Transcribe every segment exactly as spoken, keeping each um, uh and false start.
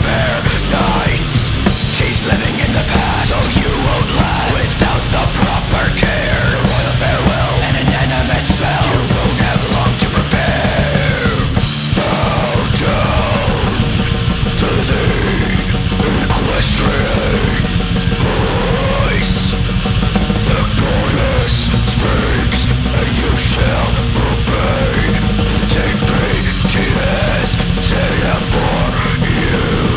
nightmare nights. She's living in the past, so you won't last without the proper care. A royal farewell, an inanimate spell. You won't have long to prepare. Bow down to the equestrian voice. The goddess speaks, and you shall obey. Take pity as Taya for you.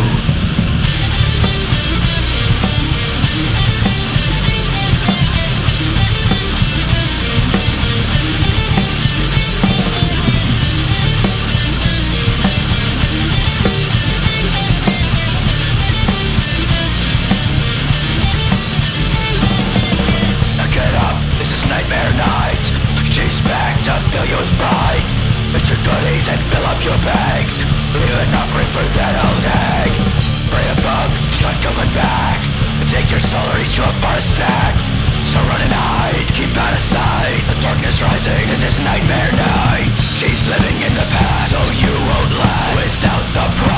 Nightmare night. She's back to fill you with fright. Put your goodies and fill up your bags. Leave enough room for that old hag. Pray above, she's not coming back. Take your soul or eat you up for a snack. So run and hide, keep out of sight. The darkness rising, this is nightmare night. She's living in the past, so you won't last without the price.